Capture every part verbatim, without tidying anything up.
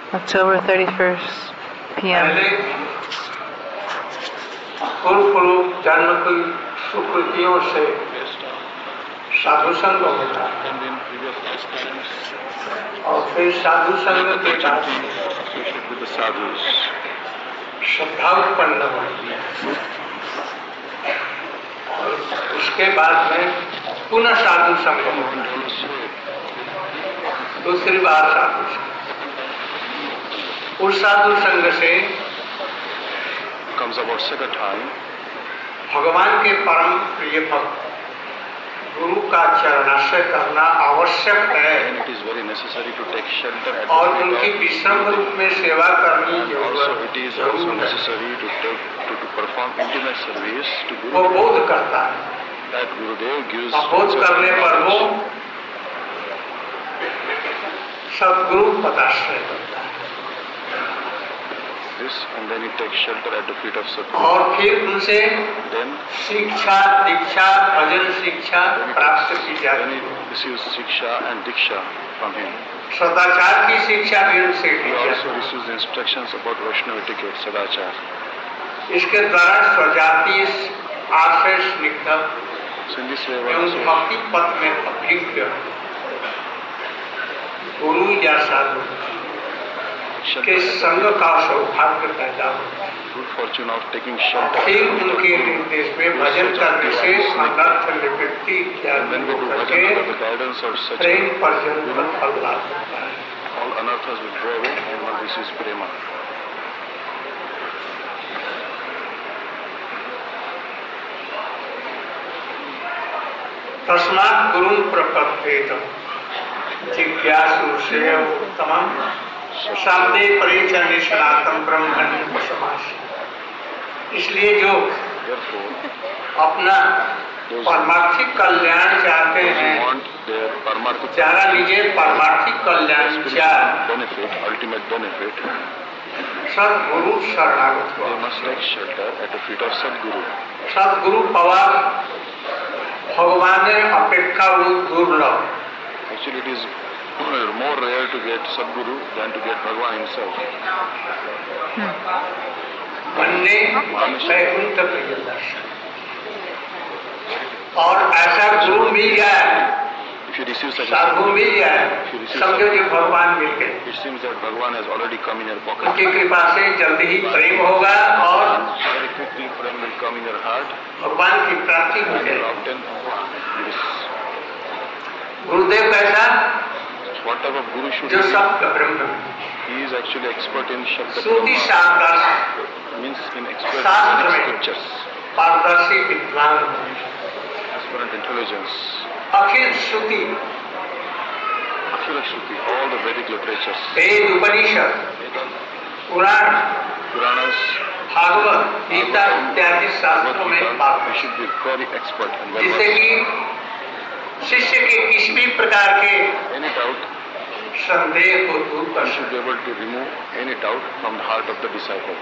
October thirty-first, p m पहले पूर्व पूर्व जन्म की सुकृतियों से साधु संग होता है और फिर साधु संग के बाद श्रद्धा उत्पन्न होती है और उसके बाद में पुनः साधु संग होता है, दूसरी बार साधु संग। उस साधु संग से comes about second time, भगवान के परम प्रिय भक्त गुरु का चरणाश्रय करना आवश्यक है and it is very necessary to take shelter at और the feet उनकी of, विश्राम रूप में सेवा करनी and also जरूरत it is जरूर also है। necessary to, take, to, to perform intimate service to वो Guru. बोध करता है That Gurudev gives और बोध करने पर वो सदगुरु पदाश्रय करता है this and then he takes shelter at the feet of Sadguru. और फिर उनसे Then, शिक्षा दीक्षा भजन शिक्षा प्राप्त की then जाती he है। receives Siksha and Diksha from him. सदाचार की शिक्षा भी उनसे He दी also जाती है। receives instructions about Vaishnava etiquette, Sadachar. इसके द्वारा स्वजाति आश्रय स्निग्ध So in this way, one एवं also भक्ति पथ में अभिज्ञ गुरु या साधु के संग का सौभाग्य पैदा होता है। good fortune of taking shelter. फिर उनके निर्देश में भजन करने से अनर्थ निवृत्ति इत्यादि When we do होकर bhajan under the guidance of such प्रेम पर्यंत फल लाभ होता है। all anarthas will go away and one receives prema. तस्मात् गुरुं प्रपद्येत जिज्ञासु श्रेय उत्तमं शाब्दे परे च निष्णातं ब्रह्मण्यपशमासि। इसलिए जो Therefore, अपना परमार्थिक कल्याण चाहते those हैं who want their parmarthik जारा निजे परमार्थिक कल्याण चाह benefit, ultimate benefit, सदगुरु शरणागत हो। they must take shelter at the feet of Sadguru. सदगुरु पवा भगवान अपेक्षा दुर्लभ। Actually, it is more rare to get Sadguru than to get Bhagavan himself. बनने वैकुंठ प्रिय दर्शन और ऐसा गुरु मिल जाए If you receive such a Sadhu Sadguru, मिल जाए समझो जो भगवान मिल गए। it seems that Bhagavan has already come in your pocket. उनकी कृपा से जल्दी ही प्रेम होगा और Very quickly, prem will come in your heart भगवान की प्राप्ति हो and you will जाएगी। obtain this. गुरुदेव कैसा What type of Guru should जो he be? सब ब्रह्म He is actually expert in Shabda Shruti Brahma, शास्त्र means in expert शास्त्र in में scriptures, पारदर्शी विद्वान aspirant intelligence, Akhil Shruti Akhila Shruti, all the Vedic literatures, Veda Upanishad Vedas, Purana Puranas, Bhagavat Gita इत्यादि शास्त्रों में Bhagavad बात Gita, we should be very expert and well जिससे versed. कि शिष्य के किसी भी प्रकार के Any doubt, संदेह को दूर कर we should be able to remove any doubt from the heart of the disciple.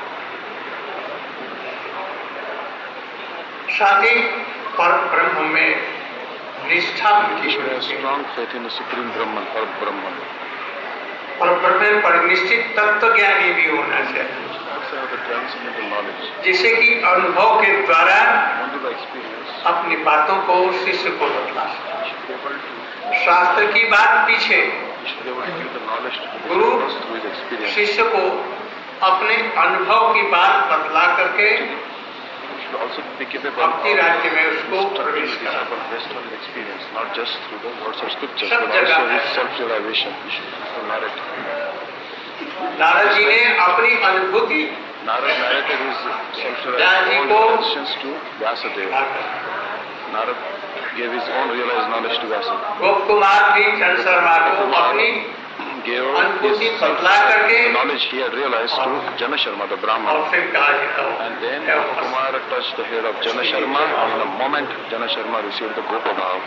साथ ही पर ब्रह्म में निष्ठा He उनकी should have होनी चाहिए। strong faith in the Supreme Brahman, or Brahman. और ब्रह्म में परिनिष्ठित तत्व ज्ञानी भी होना चाहिए Also have the transcendental knowledge. जिससे कि अनुभव के द्वारा Only by experience, अपनी बातों को शिष्य को बतला सके। we should be able to, शास्त्र की बात पीछे we should be able to give the knowledge to the Guru, disciples through his experience. शिष्य को अपने अनुभव की बात बतला करके We should also be capable भक्ति राज्य में उसको instructing प्रवेश the करा। disciple based on his experience, not just through the words of scriptures, सब but जगह also his है। self-realization. We should also narrate. Narad ji ने अपनी अनुभूति Narad narrated his Vyas ji self-realized ko- realizations to Vyasadeva. Narad gave his own realized knowledge to Vyasadeva. गोप कुमार भी चंद्र शर्मा को अपनी Gave अनुभूति his बतला करके knowledge he had realized to Jana Sharma, the और Brahman. फिर कहा जाता And then Kumar touched the head of Jana Sharma, and the moment Jana Sharma received the Gopa Bhav,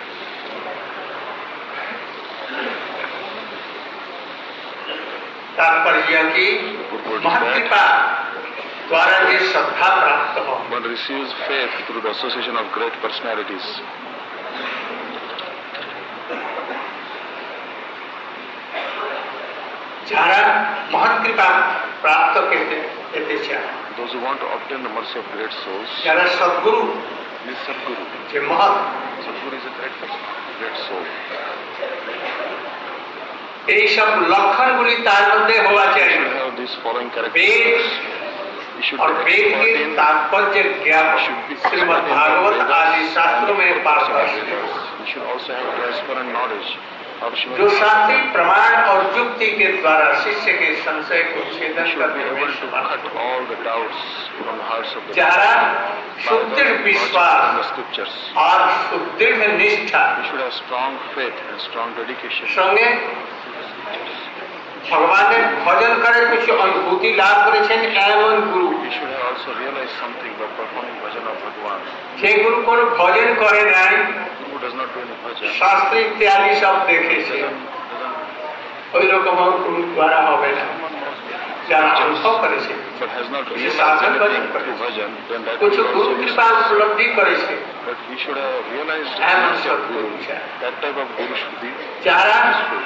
तात्पर्य की महत्कृपा द्वारा जो श्रद्धा प्राप्त हो one receives faith through the association of great personalities. যারা মহৎ কৃপা প্রাপ্ত করতে পেতে চায়, those who want to obtain the mercy of great souls, যারা সদ্গুরু this Sadguru, যে মহৎ Sadguru is a great person, great soul. এইসব লক্ষণগুলি তার মধ্যে হওয়া You চাই। should have these following Veda characteristics. You should और be वेद expert के in, तात्पर्य ज्ञान should be Shrimad expert in Bhagavat Vedas आदि शास्त्रों में and पारदर्शी। Vedas. You should also have transparent knowledge of Srimad जो Bhagavatam. शास्त्रीय प्रमाण और युक्ति के द्वारा शिष्य के संशय को You छेदन should be करने में able to Samarth cut all the doubts from the hearts of the যারা by सुदृढ़ the विश्वास logic and the scriptures. और सुदृढ़ निष्ठा You should have strong faith and strong dedication. সঙ্গে ভগবানের ভজন করে কিছু অনুভূতি লাভ করেছেন এমন গুরু, You should have also realized something by performing bhajan of Bhagavan. যে গুরু কোনো ভজন করে নাই, Who does not do any bhajan, শাস্ত্র ইত্যাদি সব দেখেছে, doesn't, doesn't, ওই রকম গুরু দ্বারা হবে না। যারা অনুভব করেছে, but has not कुछ realized साधन anything bhajan through करेছে, bhajan, then that कुछ will गुरु also be कृपा success. उपलब्धि করেছে, But we should have realized the এমন mercy of সদ্গুরু Guru. চাই। That type of Guru should be যারা useful.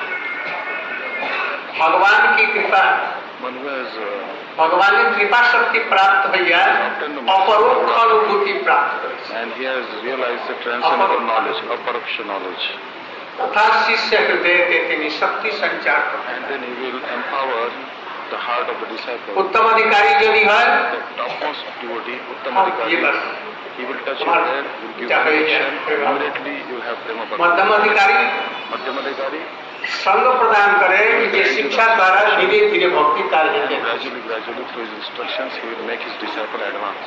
भगवान की कृपा One who has uh, भगवान की कृपा शक्ति प्राप्त হইয়া অপরোক্ষ অনুভূতি প্রাপ্ত করেছে, and he has realized the transcendental knowledge, aparaksha knowledge. তথা শিষ্য হৃদয়তে তিনি শক্তি সঞ্চার করেন। And then he will empower the heart of the disciple. উত্তমাধিকারী যদি হয়, The topmost devotee, हाँ, ये Uttamadikarī, बस he will touch हाँ, your head, will give क्या कहेंगे? direction, Prema. immediately you will have prema bhakti. मध्यमाधिकारी Madhyamadikari, संग प्रदान करे যে शिक्षा द्वारा धीरे धीरे भक्ति तार and देते हैं। gradually, gradually through his instructions, he will make his disciple advance.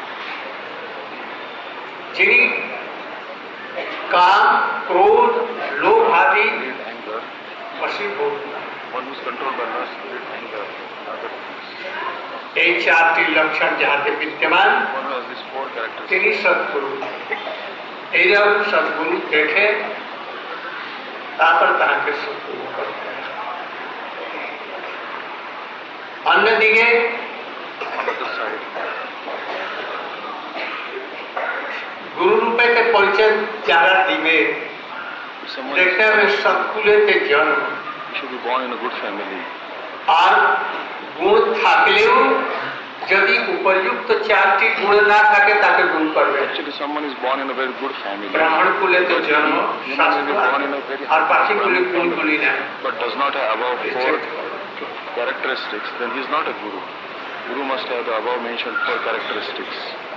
যিনি काम क्रोध लोभ आदि Greed, anger, वशीभूत, one who is controlled by lust, greed, anger, and other things. এই চারটি লক্ষণ যাহাতে বিদ্যমান One who has these four characteristics. তিনি সদ্গুরু। এইরকম সদ্গুরু দেখে তারপর তাহাকে সদ্গুরু করতে হয়। অন্যদিকে On the other side, গুরু রূপে তে পরিচয় যারা দিবে, if someone দেখতে হবে সৎকুলেতে জন্ম, he should be born in a good family. আর গুণ থাকলেও যদি উপযুক্ত চারটি গুণ না থাকে তাকে গুণ করবে। Actually, someone is born in a very good family, ব্রাহ্মণ কুলেতে জন্ম he শাস্ত্র may be born in a very আর পাখি কুলে গুণগুলি না, but does not have above four characteristics, then he is not a guru. Guru must have the above mentioned four characteristics.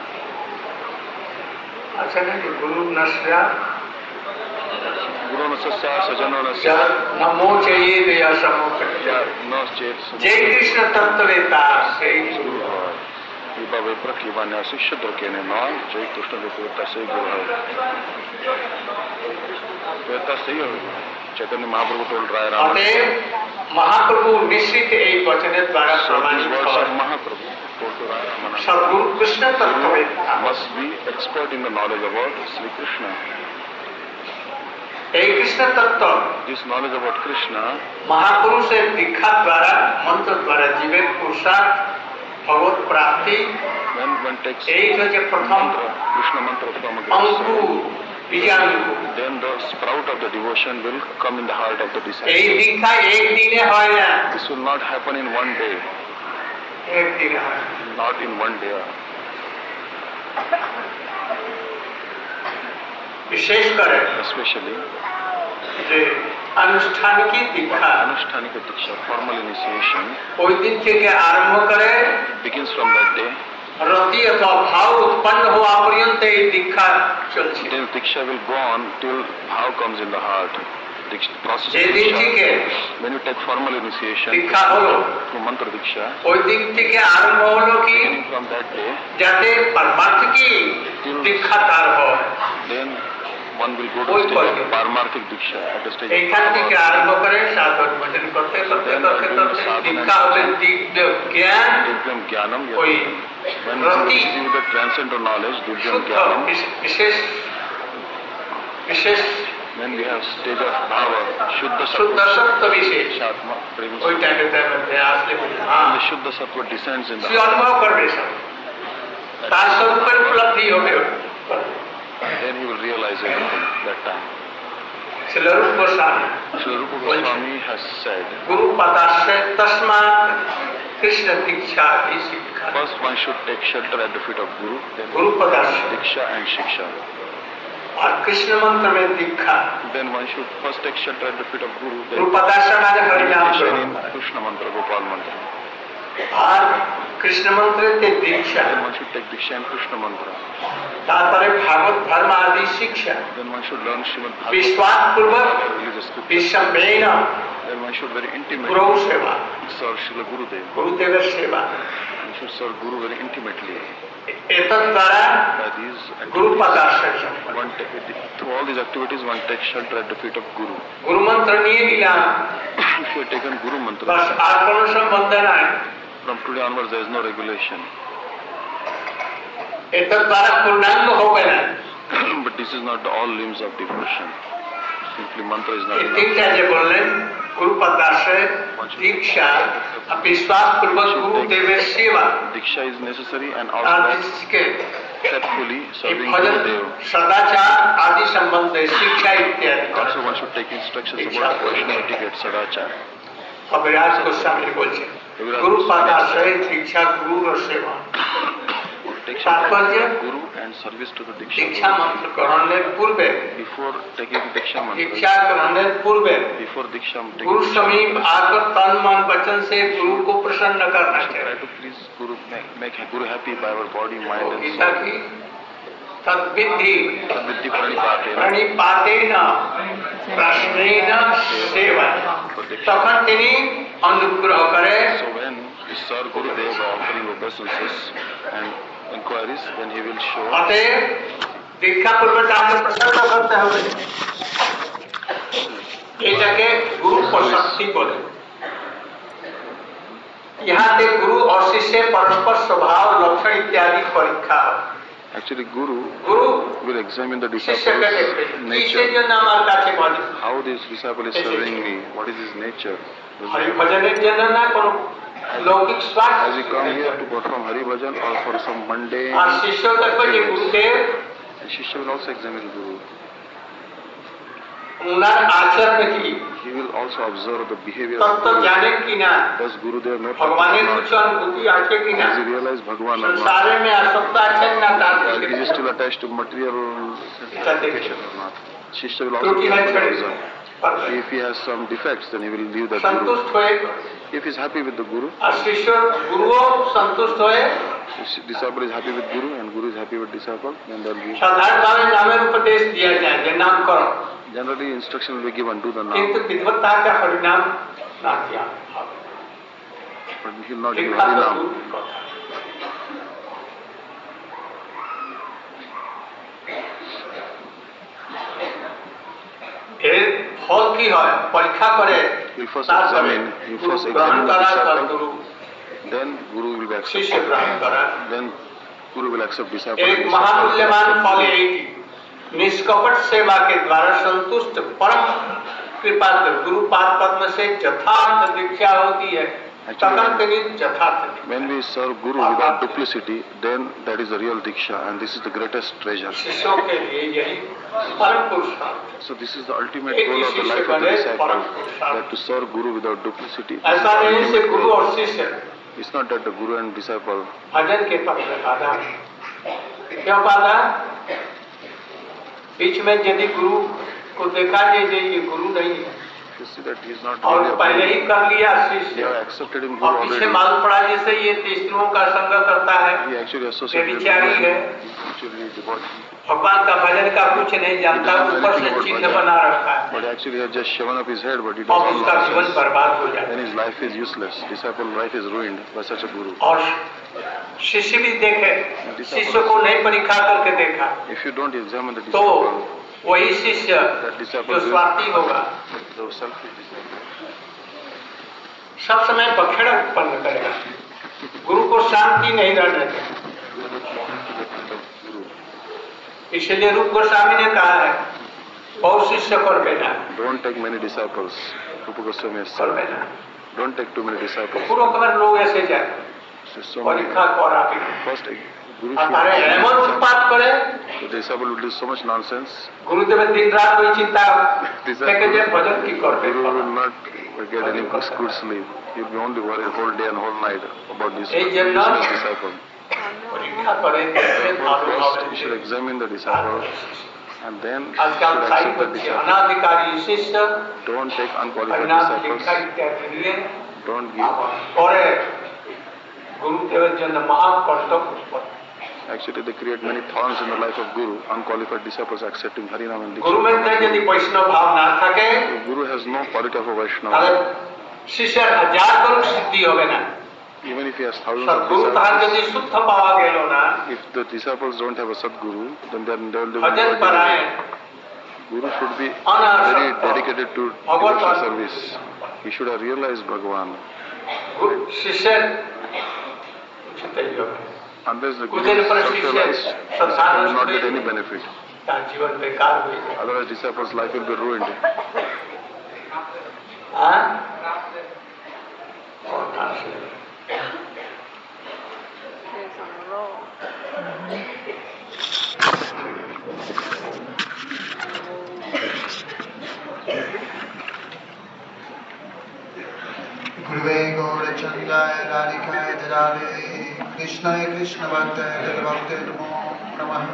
আচ্ছা নাকি গুরু নস্যা Guru nasasya sajano nasya যা নমো চাইয়ে দেয়া সমুখ, ya nas chet যে কৃষ্ণ তত্ত্ববেতা সেই guru hai. Kiba vipra kiba nyasi shudra kene na jai krishna devata se guru hai. Devata se hai. Chaitanya Mahaprabhu told Raya Rama. অতএব মহাপ্রভু নিশ্চিত এই বচনের দ্বারা So these প্রমাণিত words হয়। of Mahaprabhu told to Raya Ramana. Sadhguru Krishna তত্ত্ববেতা, Must be expert in the knowledge about Sri Krishna. এই কৃষ্ণ তত্ত্ব This knowledge about Krishna, মহাপুরুষের দীক্ষার দ্বারা মন্ত্র দ্বারা জীবের পুরুষার্থ ভগবত প্রাপ্তি when one takes এই হচ্ছে প্রথম mantra, Krishna mantra from a Ankur great soul, বীজাঙ্কুর। then the sprout of the devotion will come in the heart of the এই disciple. দীক্ষা একদিনে হয় না, This will not happen in one day, একদিনে হয় না। not in one day. বিশেষ করে Especially যে আনুষ্ঠানিক দীক্ষা Anushthanika Diksha, formal initiation, ওই দিন থেকে আরম্ভ করে begins from that day. রতি অথবা ভাব উৎপন্ন হওয়া পর্যন্ত এই দীক্ষা চলছে। Then Diksha will go on till bhav comes in the heart. Diksha, process of যে দিন Diksha, থেকে when you take formal initiation দীক্ষা হলো through mantra Diksha, ওই দিন থেকে আরম্ভ হলো কি beginning from that day, যাতে পারমার্থিকই দীক্ষা তার হয়। then one will go to ওই the stage পর্যায়ে। of Paramarthik Diksha, at the stage of এইখান থেকে Paramarthik. আরম্ভ করে সাধন ভজন করতে করতে করতে করতে দীক্ষা হবে দিব্য জ্ঞান, Divyam Jnanam, ওই when রতি you receive the transcendental knowledge, Divyam শুদ্ধ Jnanam, বিশ- বিশেষ বিশেষ when we have stage of Bhava, Shuddha শুদ্ধ Sattva, সত্য বিশেষ Shatma, ওই Prema, টাইমে তার মধ্যে আসলে বলি, হ্যাঁ when the Shuddha Sattva descends in the say heart, অনুভব করবে সব, তার স্বরূপের উপলব্ধি হবে। then he will realize everything that time. Srila Rupa Goswami. Srila Rupa Goswami has said, Guru Padashraya Tasmat Krishna Diksha is Sikha. first one should take shelter at the feet of Guru, then Guru Padashraya. Diksha and Shiksha. और कृष्ण मंत्र में दीक्षा. Then one should first take shelter at the feet of Guru, then Guru Padashraya माने हरिनाम meditation in करो. Krishna mantra, Gopal mantra. और कृष्ण मंत्र से दीक्षा. Then one should take Diksha in Krishna mantra. तात्पर्य भागवत धर्म आदि शिक्षा. Then one should learn Srimad Bhagavatam, विश्वास पूर्वक religious scripture. विषमेन Then one should very intimately गुरु सेवा. serve Srila Gurudev. गुरुदेव सेवा. One should serve Guru very intimately. एतत् द्वारा By these Guru activities, पदाश्रय. one take, through all these activities, one takes shelter at the feet of Guru. गुरु मंत्र नहीं मिला. If you have taken Guru mantra, बस आत्मन संबंधन है. from today onwards there is no regulation. एतत् द्वारा पूर्णांग हो गया. But this is not the all limbs of devotion. Simply mantra is not ये enough. तीन चीजें बोल रहे हैं. गुरु पदाश्रय, दीक्षा, विश्वास पूर्वक गुरुदेव सेवा. Diksha is necessary and और also जिसके faithfully serving भजन, Gurudev. सदाचार आदि संबंध है, शिक्षा इत्यादि. Also one should take instructions about Vaishnava etiquette, sadachar. Abhiraj Goswami बोलते हैं गुरु पदाश्रय, दीक्षा, गुरु और सेवा. Take तात्पर्य shelter of Guru and service to the Diksha Diksha. मंत्र ग्रहण पूर्वे, Before taking Diksha mantra, दीक्षा ग्रहण पूर्वे before Diksha taking गुरु Diksha समीप mantra, आकर तन मन वचन से गुरु को प्रसन्न करना try चाहिए. to please Guru, make, make Guru happy by our body, mind वो and गीता soul. की तद्विधि Tadviddhi pranipatena. प्रणिपातेन प्रश्नेन सेवा. तখন তিনি अनुग्रह करे. So when we serve Gurudev by offering obeisances and inquiries, then he will show. अतः दीक्षा पूर्वक आपको प्रसन्न करते हुए এটাকে গুরু প্রশস্তি বলে. यहाँ पे गुरु और शिष्य परस्पर स्वभाव लक्षण इत्यादि परीक्षा हो. Actually, Guru Guru will examine the शिष्य disciple's के देखते किसे nature. जो नाम काছে বলে. How this disciple is serving me, what is his nature. Hari भजনের জন্য না কোনো लौकिक Has स्वार्थ. he come here to perform Hari Bhajan or for some mundane? और शिष्य देखो ये गुरुदेव The Shishya will also examine Guru. उनर आचरण की He will also observe the behavior of तत्व Guru. जाने की ना Does Gurudev know भगवान Thakur or कुछ not? अनुभूति आचे की ना Does he realize Bhagavan or not? संसार में आसक्त आचे ना Or तात्विक is he still attached to material gratification or not? Shishya will also त्रुटि है carefully छोड़े observe. पर If he has some defects, then he will leave that Guru. संतुष्ट होए. If he is happy with the Guru, और शिष्य गुरुओं संतुष्ट होए. if disciple is happy with Guru and Guru is happy with disciple, then there will be. साधारण भाव में नामेर उपदेश दिया जाए जे नाम करो. Generally, instruction will be given to the किंतु Nam, विद्वत्ता का हरिनाम ना किया. but he will not give दीक्षा तो Hari दूर Nam. की बात है. এর ফল কি হয় পরীক্ষা করে. You first তারপরে examine, you গুরু first গ্রহণ examine the করা, disciple, Guru then Guru will be শিষ্য accepted. গ্রহণ করা. Then Guru will accept disciple. एक and disciple महामूल्यवान will फल accept. यही निष्कपट सेवा के द्वारा संतुष्ट परम कृपा से गुरु पाद पद्म से यथार्थ दीक्षा होती है. तखन तेनी यथार्थ. When we serve Guru without duplicity, then that is the real Diksha, and this is the greatest treasure. शिष्यों के लिए यही परम पुरुषार्थ. So this is the ultimate एक ही goal of the शिष्य life of the बने, disciple, परम पुरुषार्थ. that to serve Guru without duplicity. This is ऐसा the नहीं से ultimate गुरु goal. और शिष्य It's not that the Guru and disciple, भजन के पद में बाधा. क्यों बाधा? बीच में यदि गुरु को देखा जाए जे ये गुरु नहीं है you see that he is not और really a पहले Guru. ही कर लिया They शिष्य have accepted him और Guru पीछे already. मालूम पड़ा जैसे ये तीसरों का संग करता है. He actually associated with व्यभिचारी Guru. है. He actually devotee. भगवान का भजन का कुछ नहीं जानता, ऊपर से चिन्ह बना रखा है But actually he has just shaven up his head, but he और doesn't उसका जीवन know. बर्बाद हो जाता Then है. his life is useless. Disciple life is ruined by such a Guru. और शिष्य भी देखे, शिष्य को नहीं परीक्षा करके देखा If you don't examine the तो disciple, वही शिष्य that disciple जो will, स्वार्थी होगा the selfish disciple, सब समय बखेड़ा उत्पन्न करेगा. गुरु को शांति नहीं रहने देगा. इसलिए रूप गोस्वामी ने कहा है बहुत शिष्य कर बेटा don't take many disciples. Rupa Goswami has कर said, बेटा don't take too many disciples. पूर्व कमर लोग ऐसे जाए So, so many. परीक्षा कर आप First, Guru আর তারা এমন উৎপাত করে the disciple will do so much nonsense. গুরুদেবের দিন রাত ওই চিন্তা থেকে যে ভজন কি করবে Guru will not get any good sleep. He will be only worried whole day and whole night about this এই জন্য disciple. পরীক্ষা করে দেখবেন ভালো হবে। First, you should examine the disciple and then you আজকাল should তাই accept the হচ্ছে disciple. অনাধিকারী শিষ্য Don't take unqualified পরিণাম disciples. শিক্ষা ইত্যাদি দিয়ে Don't give. পরে গুরুদেবের জন্য মহা কষ্ট উৎপন্ন। Actually, they create many thorns in the life of Guru, unqualified disciples accepting Harinam and Guru Diksha. মধ্যে যদি বৈষ্ণব ভাব না থাকে If Guru has no quality of a তাহলে Vaishnava, শিষ্যের হাজার করুক সিদ্ধি হবে না। even if he has thousands of সদ্গুরু তাহার যদি disciples, শুদ্ধ পাওয়া গেল না if the disciples don't have a Sadguru, then they they will Bhajan never পারায়ণ Guru should be অনাসক্ত very dedicated to Bhagavad devotional service. He should have realized Bhagavan. শিষ্যের উচিতই হবে। Unless the Guru গুরুদের is উপরে শিষ্যের socialized, শ্রদ্ধা he will not নষ্ট get হয়ে any benefit. তার জীবন বেকার হয়ে যাবে। Otherwise, disciples' life will be ruined. হ্যাঁ? কথা আছে। Guruve Gaurachandaya Radhikaya Jadale Krishnaya Krishna Bhaktaya Jadabhakta Namo Namaha.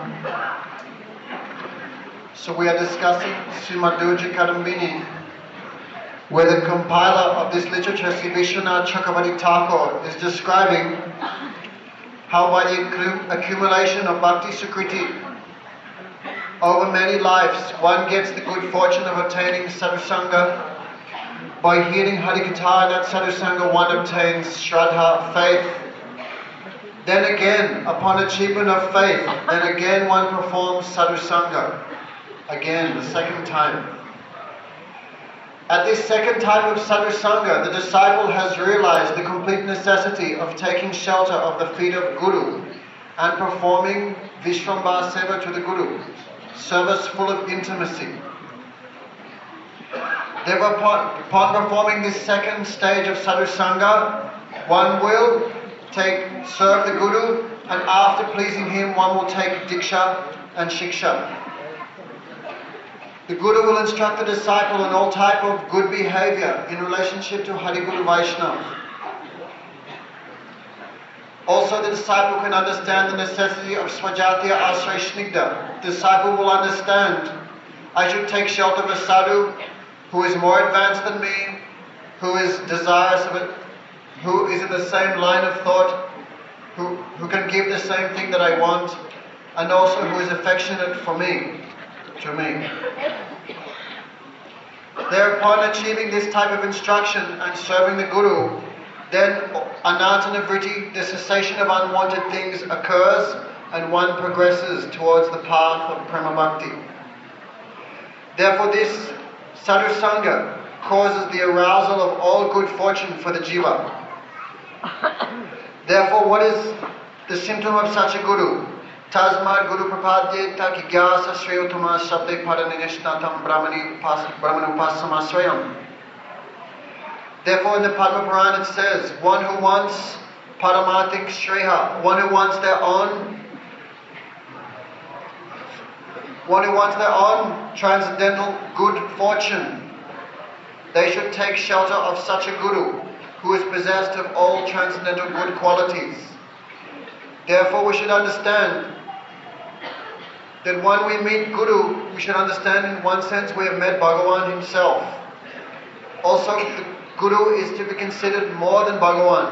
So we are discussing Srimad Durja Kadambini, where the compiler of this literature, Sri Vishwanath Chakravarti Thakur, is describing how by the accumulation of Bhakti Sukriti over many lives, one gets the good fortune of attaining Sadhusanga. By hearing Harikatha and that Sadhusanga, one obtains Shraddha, faith. Then again, upon achievement of faith, then again one performs Sadhusanga. Again, the second time. At this second time of Sadhusanga, the disciple has realized the complete necessity of taking shelter of the feet of Guru and performing Vishvambara Seva to the Guru, service full of intimacy. Therefore, upon, upon performing this second stage of Sadhusanga, one will take, serve the Guru, and after pleasing him, one will take Diksha and Shiksha. The Guru will instruct the disciple in all type of good behavior in relationship to Hari Guru Vaishnava. Also, the disciple can understand the necessity of Swajatiya Asray Snigdha. The disciple will understand, I should take shelter of a sadhu who is more advanced than me, who is desirous of it, who is in the same line of thought, who, who can give the same thing that I want, and also who is affectionate for me, to me. Thereupon achieving this type of instruction and serving the Guru, then anartana vritti, the cessation of unwanted things, occurs and one progresses towards the path of Prema Bhakti. Therefore this Sadhusanga causes the arousal of all good fortune for the jiva. Therefore, what is the symptom of such a guru? Tasmad Guru Prapadye Taki Gyasa Shreyotama Shabde Padanishnatam Brahmanupasama Swayam. Therefore, in the Padma Purana it says, one who wants Paramatik Shreha, one who wants their own One who wants their own transcendental good fortune, they should take shelter of such a Guru who is possessed of all transcendental good qualities. Therefore we should understand that when we meet Guru, we should understand in one sense we have met Bhagavan himself. Also, the Guru is to be considered more than Bhagavan.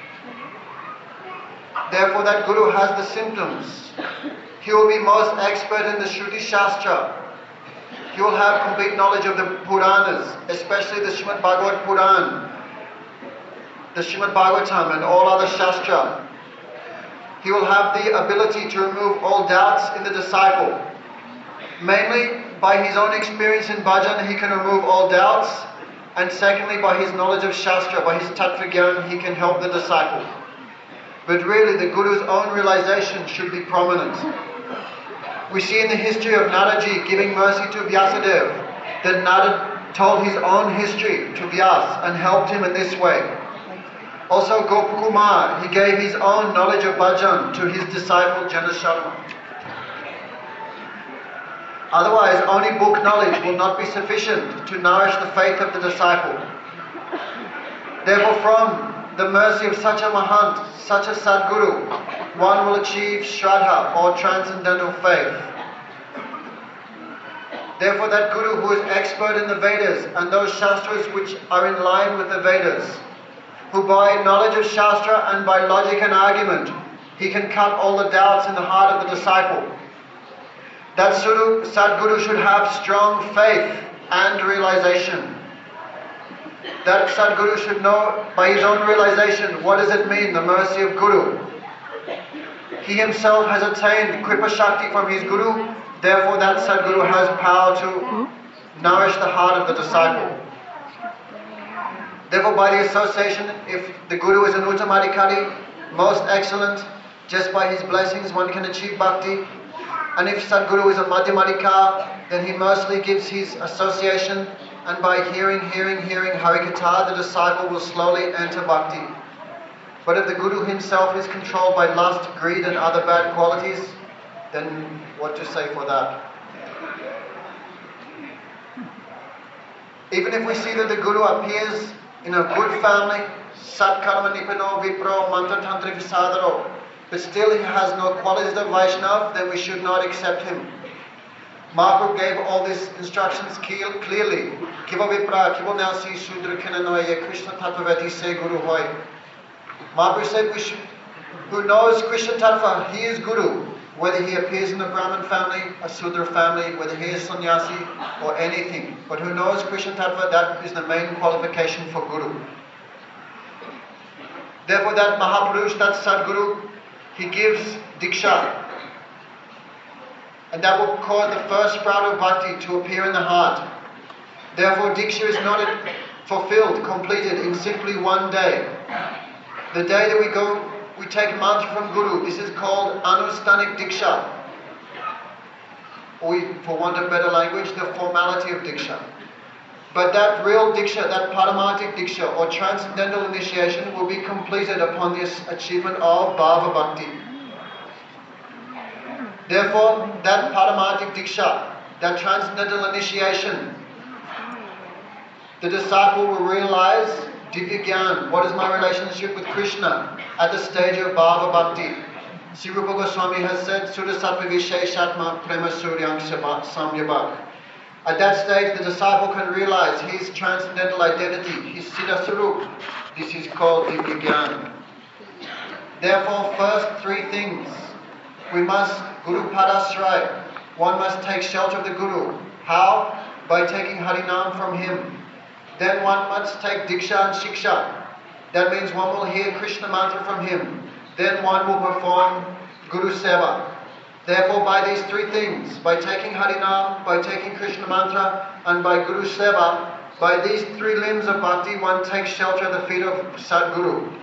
Therefore that Guru has the symptoms. He will be most expert in the Shruti Shastra. He will have complete knowledge of the Puranas, especially the Srimad Bhagavad Puran, the Srimad Bhagavatam and all other Shastra. He will have the ability to remove all doubts in the disciple. Mainly by his own experience in bhajan he can remove all doubts, and secondly by his knowledge of Shastra, by his Tattva Gyan he can help the disciple. But really the Guru's own realization should be prominent. We see in the history of Naraji giving mercy to Vyasadeva that Narad told his own history to Vyas and helped him in this way. Also Gopakumar, he gave his own knowledge of bhajan to his disciple Janasharma. Otherwise, only book knowledge will not be sufficient to nourish the faith of the disciple. Therefore, from the mercy of such a Mahant, such a Sadguru, one will achieve Shraddha or transcendental faith. Therefore, that Guru who is expert in the Vedas and those Shastras which are in line with the Vedas, who by knowledge of Shastra and by logic and argument, he can cut all the doubts in the heart of the disciple. That Sadguru should have strong faith and realization. That Sadguru should know by his own realization what does it mean, the mercy of Guru. He himself has attained Kripa Shakti from his Guru, therefore that Sadguru has power to nourish the heart of the disciple. Therefore by the association, if the Guru is an Uttamadikari, most excellent, just by his blessings one can achieve bhakti. And if Sadguru is a Madhyamadikar, then he mostly gives his association, and by hearing, hearing, hearing Harikatha, the disciple will slowly enter bhakti. But if the Guru himself is controlled by lust, greed and other bad qualities, then what to say for that? Even if we see that the Guru appears in a good family, Satkarma Nipano Vipro Mantra Tantri Visadaro, but still he has no qualities of Vaishnav, then we should not accept him. Mahaprabhu gave all these instructions clearly. Kiva Vipra, Kiva Nasi, Sudra Kinanoye, Krishna Tattvavati Se Guru Hoy. Mahaprabhu said, we should, who knows Krishna Tattva, he is Guru. Whether he appears in a Brahmin family, a Sudra family, whether he is sannyasi or anything. But who knows Krishna Tattva, that is the main qualification for Guru. Therefore that Mahapurush, that Sadguru, he gives Diksha. And that will cause the first sprout of bhakti to appear in the heart. Therefore Diksha is not fulfilled, completed in simply one day. The day that we go, we take mantra from Guru, this is called Anustanik Diksha. Or for want of better language, the formality of Diksha. But that real Diksha, that Paramatik Diksha or transcendental initiation will be completed upon this achievement of Bhava Bhakti. Therefore, that Paramatik Diksha, that transcendental initiation, the disciple will realize Divya Gyan, what is my relationship with Krishna at the stage of Bhava Bhakti. Sri Rupa Goswami has said, Sudha Sattva Visheshatma Prema Suryang Samyabhak. At that stage, the disciple can realize his transcendental identity, his Siddha Sarup. This is called Divya Gyan. Therefore, first three things. We must, Guru Padasray, one must take shelter of the Guru. How? By taking Harinam from him. Then one must take Diksha and Shiksha. That means one will hear Krishna mantra from him. Then one will perform Guru Seva. Therefore, by these three things, by taking Harinam, by taking Krishna mantra, and by Guru Seva, by these three limbs of bhakti, one takes shelter at the feet of Sadguru.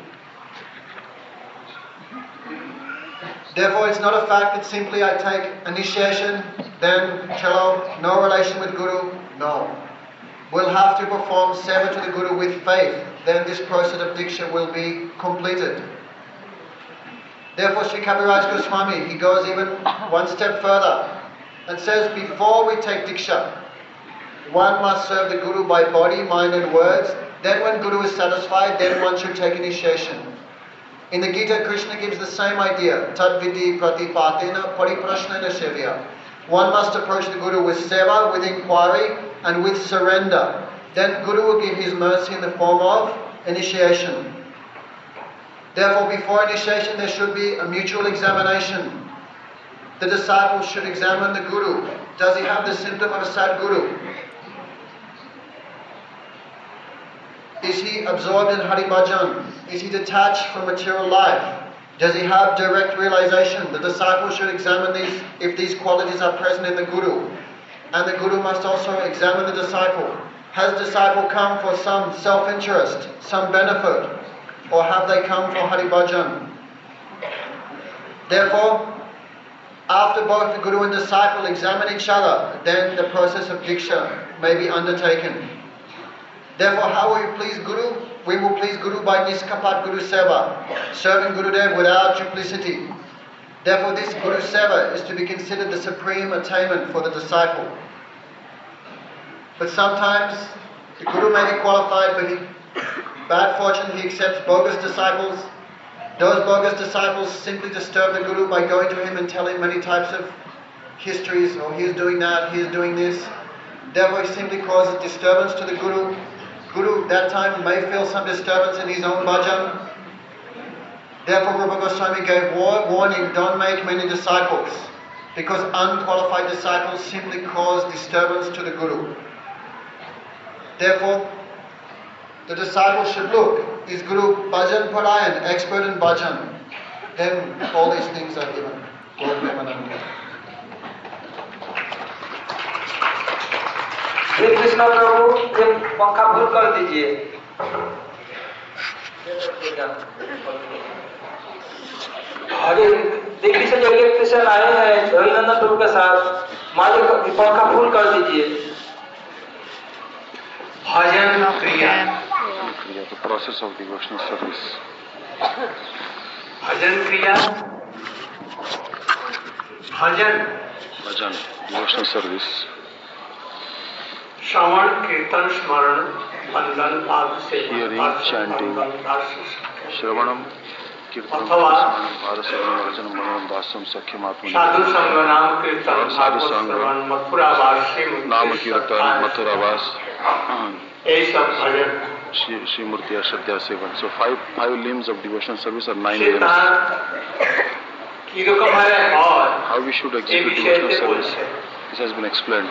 Therefore, it's not a fact that simply I take initiation, then chalo, no relation with Guru. No. We'll have to perform seva to the Guru with faith. Then this process of Diksha will be completed. Therefore, Sri Kaviraj Goswami, he goes even one step further and says, before we take Diksha, one must serve the Guru by body, mind and words. Then when Guru is satisfied, then one should take initiation. In the Gita, Krishna gives the same idea. Tad vidi pratipatena pariprashnena sevya. One must approach the Guru with seva, with inquiry, and with surrender. Then Guru will give his mercy in the form of initiation. Therefore, before initiation, there should be a mutual examination. The disciple should examine the Guru. Does he have the symptom of a Sadguru? Is he absorbed in Hari Bhajan? Is he detached from material life? Does he have direct realization? The disciple should examine these if these qualities are present in the Guru. And the Guru must also examine the disciple. Has the disciple come for some self-interest, some benefit? Or have they come for Hari Bhajan? Therefore, after both the Guru and disciple examine each other, then the process of Diksha may be undertaken. Therefore, how will you please Guru? we will please Guru by Niskapat Guru Seva, serving Gurudev without duplicity. Therefore, this Guru Seva is to be considered the supreme attainment for the disciple. But sometimes the Guru may be qualified, but he, bad fortune, he accepts bogus disciples. Those bogus disciples simply disturb the Guru by going to him and telling many types of histories, or he is doing that, he is doing this. Therefore, he simply causes disturbance to the Guru. Guru, that time, may feel some disturbance in his own bhajan. Therefore, Rupa Goswami gave war- warning, don't make many disciples, because unqualified disciples simply cause disturbance to the Guru. Therefore, the disciple should look, is Guru bhajan parayan, expert in bhajan? Then all these things are given. Shri Krishna प्रभु ये पंखा full कर दीजिए। अरे दिल्ली से जो electrician आए हैं रविनंदन प्रभु के साथ, मालिक पंखा फुल कर दीजिए। भजन क्रिया, the process of devotional service. भजन क्रिया, भजन, Bhajan, devotional service. श्रवण कीर्तन स्मरण वंदन पाद से Hearing, chanting, Shravanam, Kirtanam, अथवा Smaranam, Bharasavanam, Rajanam, Mananam, Dasam, Sakhyam, Atmanam, साधु संग नाम कीर्तन साधु भागवत संग, श्रवण मथुरावास Nama Kirtan, Mathuravas, ये सब भजन Shri, Shri Murti, Ashadhya, Sevan. So five five limbs of devotional service are nine limbs. सिद्धांत की रकम है और How we should ये execute विषय devotional से service. बोलते This has been explained.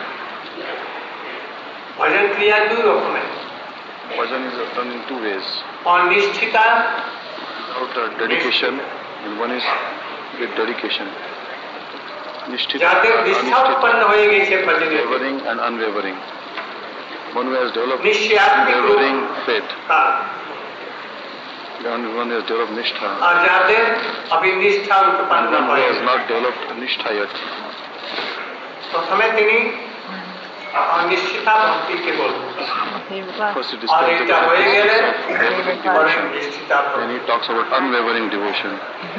भजन क्रिया दो रकम है Bhajan is done in two ways. और निष्ठिता Without uh, dedication, and one is with dedication. Nishtita, जाते निष्ठा उत्पन्न होएगी से भजन में wavering and unwavering. One who has developed निश्चयात्मिक unwavering faith, का and one who has developed nishtha, और जाते अभी निष्ठा and उत्पन्न one who has होएगी not developed nishtha yet. प्रथमे तिनी निश्चिता भक्ति के बोल First he और describes the एकटा होए गेले wavering और devotion. निश्चिता Then भक्ति he talks about unwavering devotion.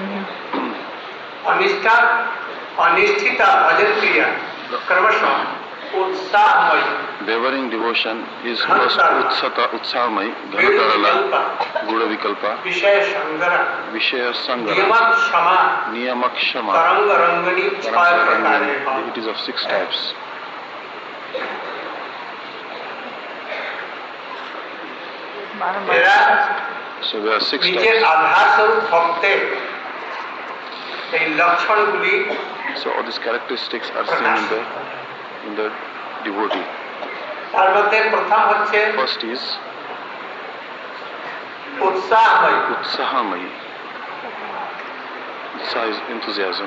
Anishtha अनिष्ठिता भजन क्रिया क्रमशः उत्साहमय Wavering devotion is first utsata, utsahamai, ganatarala, gura vikalpa, विषय संग्रह vishaya sangara, नियमक क्षमा niyamak shama, तरंग रंगनी छह प्रकार है it is of six types. तेरा So there are six নিজের types. আধার স্বরূপ ভক্তের এই লক্ষণগুলি So all these characteristics are seen in the in the devotee. তার মধ্যে প্রথম হচ্ছে First is उत्साहमय utsahamai. Utsaha is enthusiasm.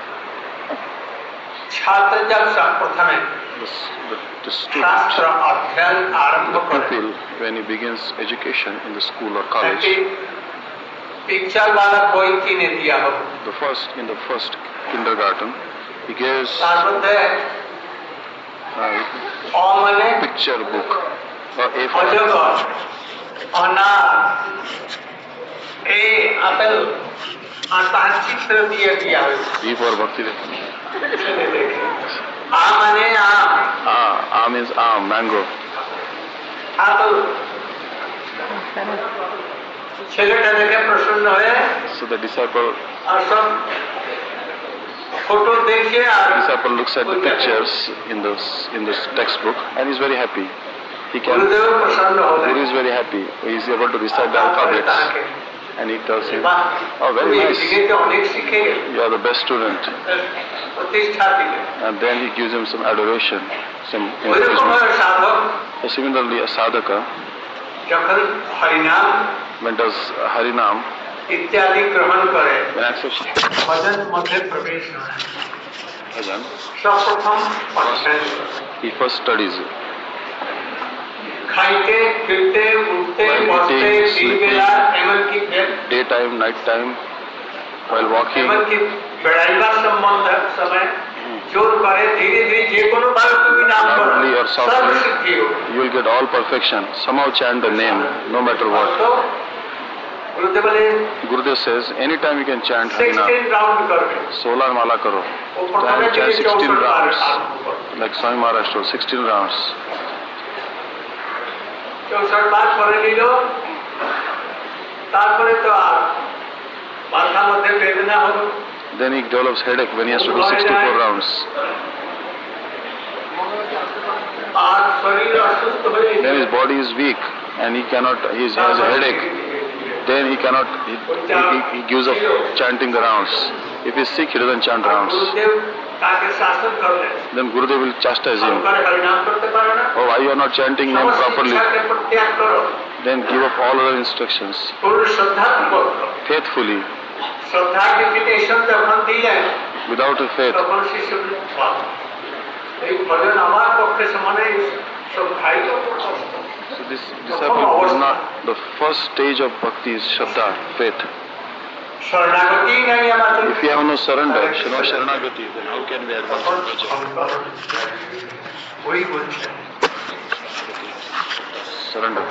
छात्र जब सब प्रथमे The, the, the शास्त्र student, अध्ययन आरंभ the करे pupil, when he begins education in the school or college, ताकि पिक्चर वाला कोई किने दिया हो the first in the first kindergarten, he gives তার মধ্যে a অ মানে picture book or A for অজগর অনার এ আপেল আর তার চিত্র দিয়ে দিয়া হয়েছে B for Bhakti. ছেলে দেখে আ মানে আম Ah, ah means ah, mango. Apple ছেলেটা দেখে প্রসন্ন হয়ে So the disciple আর সব ফটো দেখে আর disciple looks at the pictures in the in this textbook and is very happy. He can গুরুদেব প্রসন্ন হলেন Guru is very happy. He is able to recite the alphabets, and he tells him, "Oh, very nice. তো অনেক শিখে গেল You are the best student." প্রতিষ্ঠা দিলেন And then he gives him some adoration, some ওইরকম encouragement. সাধক So similarly, a sadhaka, যখন হরিনাম when does Harinam, ইত্যাদি গ্রহণ করে when accepts ভজন মধ্যে প্রবেশ হয় bhajan, সর্বপ্রথম অধ্যয়ন he first studies it. খাইতে ফিরতে উঠতে While বসতে eating, দিন sleeping. বেলা এমনকি Daytime, night time, while walking, এমনকি বেড়াইবার সম্বন্ধ সময় जोर करे धीरे धीरे जे कोनो भाव तुम्ही नाम loudly or करो सर्व softly, सिद्धि हो you will get all perfection. Somehow chant the name, no matter what. तो गुरुदेव बोले Gurudev says, anytime you can chant Harina, sixteen round करके solar mala karo. वो Time प्रथम chant के sixteen चौसठ बार rounds. आरंभ करो Like Swami Maharaj told, sixteen rounds. चौसठ बार করে নিল তারপরে তো আর মাথার মধ্যে বেদনা হলো Then he develops headache when he has to do sixty-four rounds. আর শরীর অসুস্থ হয়ে Then his body is weak and he cannot, he has a headache. Then he cannot, he, he, he gives up chanting the rounds. If he's sick, he doesn't chant rounds. গুরুদেব তাকে শাসন করলেন Then Gurudev will chastise him. করে হরিনাম করতে পারো না Oh, why you are not chanting name properly? ইচ্ছাকে পরিত্যাগ করো Then give up all other instructions. পূর্ণ শ্রদ্ধাপূর্বক করো Faithfully. শ্রদ্ধার ইনভিটেশন যখন দিলেন Without a faith. তখন শিশু এই ভজন আমার পক্ষে সমানে সব ভাই So this disciple is not, the first stage of bhakti is Shraddha, faith. শরণাগতি নাই আমাদের If you have no surrender, no Sharanagati, then how can we advance in bhajan? ওই বলছে Surrender.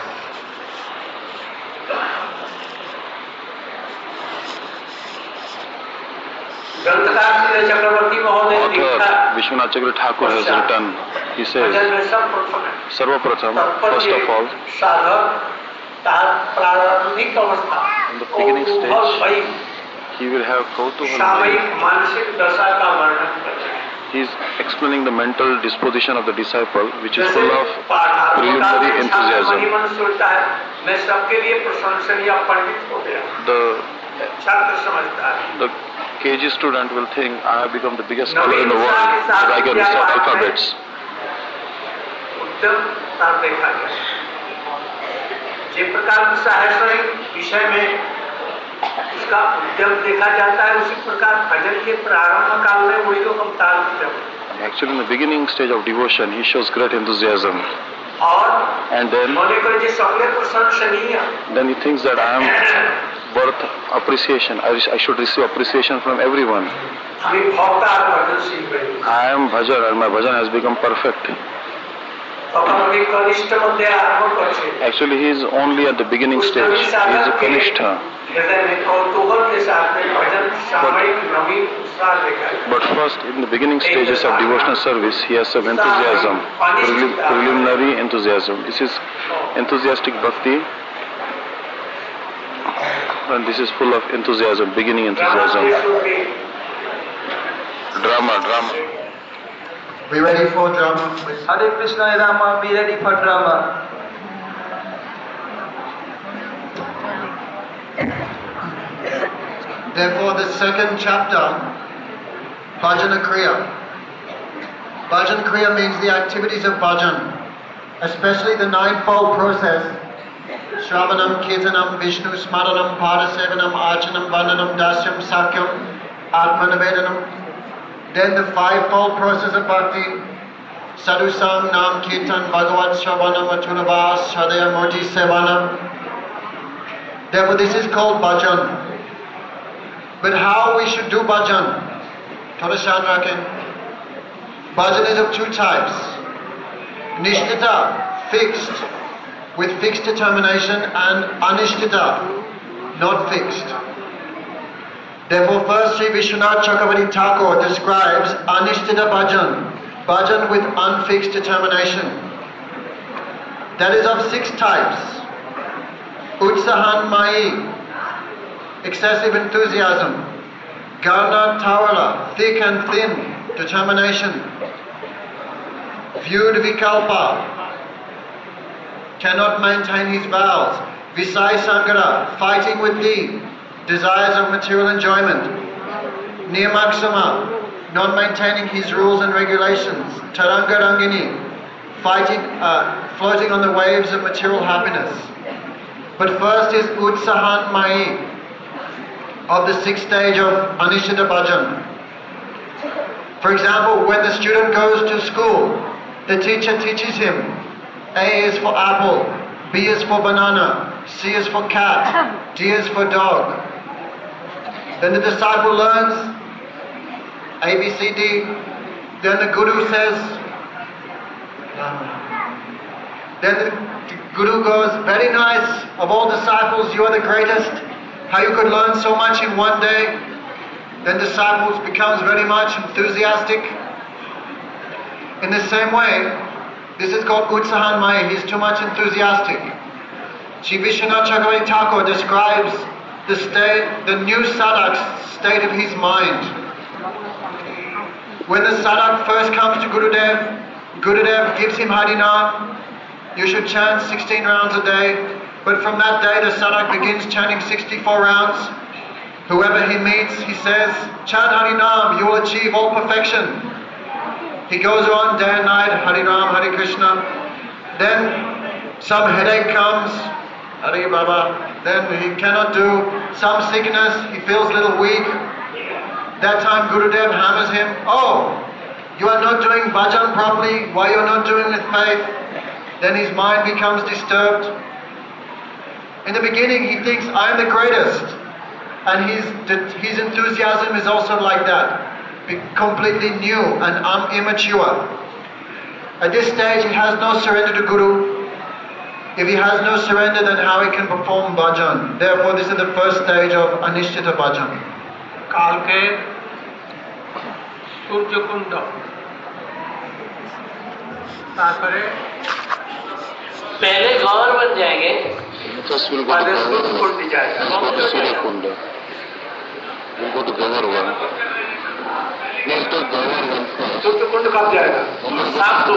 ग्रंथकार श्री चक्रवर्ती महोदय ने लिखा Author Vishwanath Chakravarti Thakur has written, he says, भजन में सब प्रथम है Sarva Pratham, first of all, साधक तार प्रारंभिक अवस्था in the beginning stage, भाई he will have Kautuhal. सामयिक मानसिक दशा का वर्णन करते हैं He is explaining the mental disposition of the disciple, which is full of preliminary enthusiasm. मन सोचता है मैं सबके लिए प्रशंसनीय पंडित हो गया The, छात्र समझता है the K G student will think, I have become the biggest scholar in the world, that I can recite alphabets. उद्यम तार देखा गया जिस प्रकार सहस्र विषय में उसका उद्यम देखा जाता है उसी प्रकार भजन के प्रारंभ काल में वही लोग हम ताल उद्यम Actually, in the beginning stage of devotion, he shows great enthusiasm. और And then, होने पर जो सबले प्रशंसनीय then he thinks that I am worth appreciation. I, I should receive appreciation from everyone. हमें भक्ता और भजन सीख गए I am bhajan and my bhajan has become perfect. तब हम एक कनिष्ठ मध्य आरंभ करते Actually, he is only at the beginning stage. He is a Kanishta. हृदय में कौतूहल के साथ में भजन सामयिक नवीन उत्साह देखा है But first, in the beginning stages of devotional service, he has some enthusiasm, prelim- preliminary enthusiasm. This is enthusiastic bhakti, and this is full of enthusiasm, beginning enthusiasm. Drama, drama. We ready for drama? Hare Krishna Rama, be ready for drama. Therefore, the second chapter, Bhajana Kriya. Bhajan Kriya means the activities of bhajan, especially the ninefold process: Shravanam, Kirtanam, Vishnu, Smaranam, Padasevanam, Archanam, Vandanam, Dasyam, Sakyam, Atmanavedanam. Then the fivefold process of bhakti: Sadhusang, Nam, Kirtan, Bhagavat, Shravanam, Atulavas, Shradaya, Murti, Sevanam. Therefore, this is called bhajan. But how we should do bhajan? Thoda shan rakhen. Bhajan is of two types. Nishtita, fixed, with fixed determination, and anishtita, not fixed. Therefore, first Sri Vishwanath Chakravarti Thakur describes anishtita bhajan, bhajan with unfixed determination. That is of six types. Utsahan Mai, excessive enthusiasm. Garna Tawala, thick and thin, determination. Viewed Vikalpa, cannot maintain his vows. Visai Sangara, fighting with thee, desires of material enjoyment. Niyamaksama, not maintaining his rules and regulations. Tarangarangini, fighting, uh, floating on the waves of material happiness. But first is Utsahan Mai, of the sixth stage of Anishtita Bhajan. For example, when the student goes to school, the teacher teaches him A is for apple, B is for banana, C is for cat, D is for dog. Then the disciple learns A, B, C, D, Then the Guru says, then the Guru goes, very nice, of all disciples you are the greatest, how you could learn so much in one day. Then disciples becomes very much enthusiastic. In the same way, this is called Utsahanmaya, he is too much enthusiastic. Sri Vishwanath Chakravarti Thakur describes the state, the new sadhak's state of his mind. When the sadhak first comes to Gurudev, Gurudev gives him Harinam. You should chant sixteen rounds a day. But from that day the sadhak begins chanting sixty-four rounds. Whoever he meets, he says, chant Harinam, you will achieve all perfection. He goes on day and night, Harinam, Hare Krishna. Then some headache comes, Hare Baba. Then he cannot do some sickness, he feels a little weak. That time Gurudev hammers him, oh, you are not doing bhajan properly, why you are not doing with faith? Then his mind becomes disturbed. In the beginning he thinks, I am the greatest. And his, his enthusiasm is also like that, completely new and um, immature. At this stage he has no surrender to Guru. If he has no surrender, then how he can perform bhajan? Therefore this is the first stage of Anishtita bhajan. Kalke Surya Kunda तारपरे पहले गौर बन जाएंगे पहले सूर्य कुंड जाएगा सूर्य कुंड उनको तो गवर हुआ नहीं तो गवर सूर्य कुंड कब जाएगा सात तो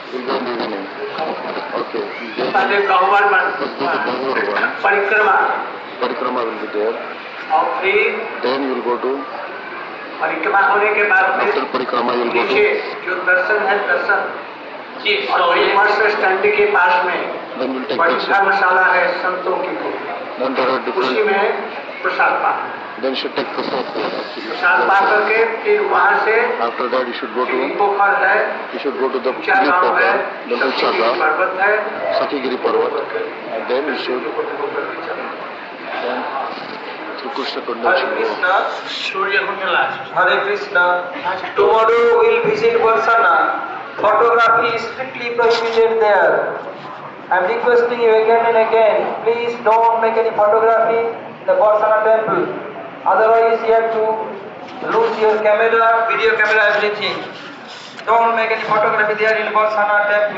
ओके पहले गवर बन परिक्रमा परिक्रमा will be there और फिर then you will go to परिक्रमा होने के बाद में after परिक्रमा you will go नीचे to जो दर्शन है दर्शन चीफ और वही बस स्टैंड के पास में then you will take बड़ी this धर्मशाला है संतों की को then there are उसी different में प्रसाद पा then you should take prasad there actually प्रसाद पा करके फिर वहाँ से after that you should go to पोखर है you should go to the ऊंचा गांव है the Ucha Gaon, पर्वत है Sakigiri Parvat, and then you should then to Krishna Kunda Hare should go. Krishna, Surya Kund last Hare Krishna. Tomorrow we'll visit Varsana. Photography is strictly prohibited there. I'm requesting you again and again, please don't make any photography in the Varsana temple. Otherwise you have to lose your camera, video camera, everything. Don't make any photography there in Varsana temple.